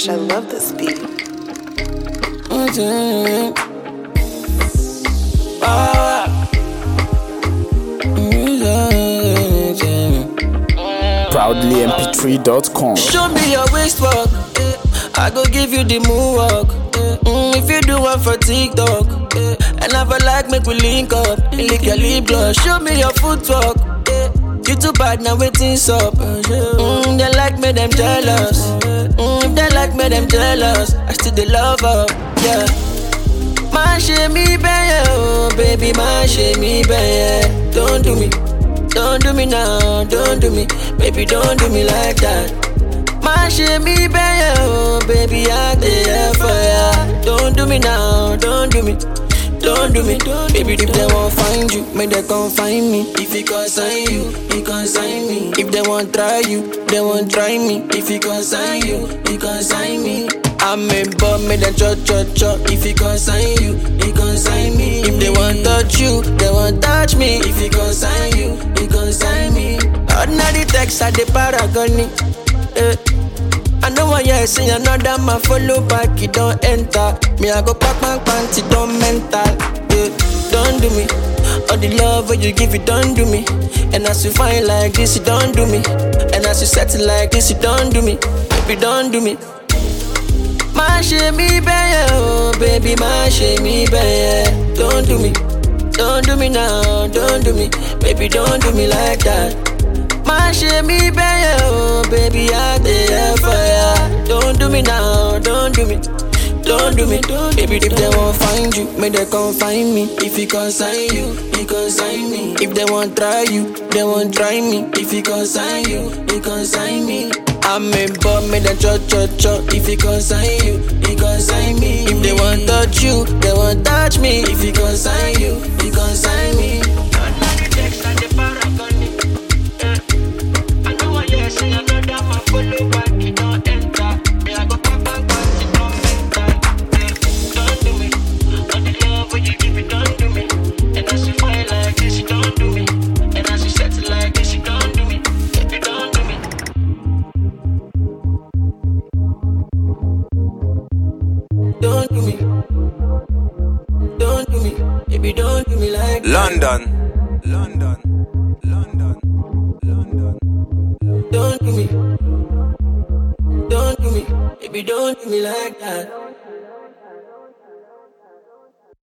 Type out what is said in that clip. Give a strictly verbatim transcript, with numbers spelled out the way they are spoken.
gosh, I love this beat. Mm-hmm. Ah. Proudly M P three dot com. Show me your waist walk, I go give you the moonwalk. Mm, if you do one for TikTok, and I feel like make we link up, lick your lip gloss. Show me your footwork, you too bad now waiting's up. Mm, they like me, them jealous. Mm, if they like me, them jealous. I still the love up, yeah. Man, shame me, baby, oh baby, man, shame me, baby. Don't do me, don't do me now, don't do me, baby, don't do me like that. Man, shame me, baby, oh baby, I there for ya. Don't do me now, don't do me, don't do me, baby. If they won't find you, may they come find me. If he consign you, he consign me. If they won't try you, they won't try me. If he consign you, he consign me. I'm a bum, me the cho cho cho. If he consign you, he consign me. If they want touch you, they want touch me. If he consign you, he consign me. Ordinary text at the paragoni. Eh. I know why you say another man follow back, you don't enter. Me I go pack my pants, it don't mental. Eh. Don't do me. All the love when you give it, don't do me. And as you find like this, you don't do me. And as you settle like this, you don't do me. Baby, don't do me. Man, shame me, baby, oh baby, man, shame me, baby. Don't do me, don't do me now, don't do me, baby, don't do me like that. Man, shame me, baby, oh baby, I there for ya. Don't do me now, don't do me, don't do me, baby. If they won't find you, may they come find me. If he consign you, he consign me. If they won't try you, they won't try me. If he consign you, he consign me. I'm a bum, me the cho cho cho. If he consign you, he consign me. If they want touch you, they want touch me. If he consign you, he consign me. I know what you say, I know that my follow back, you don't enter. Me I go back back back, you don't mental. Don't do me, all the love when you give it, don't do me. And as you fight like this, you don't do me. And as you settle like this, you don't do me. You don't do me. Don't do me, don't do me, baby, don't do me like that. London, London, London, London. Don't do me, don't do me, baby, don't do me like that.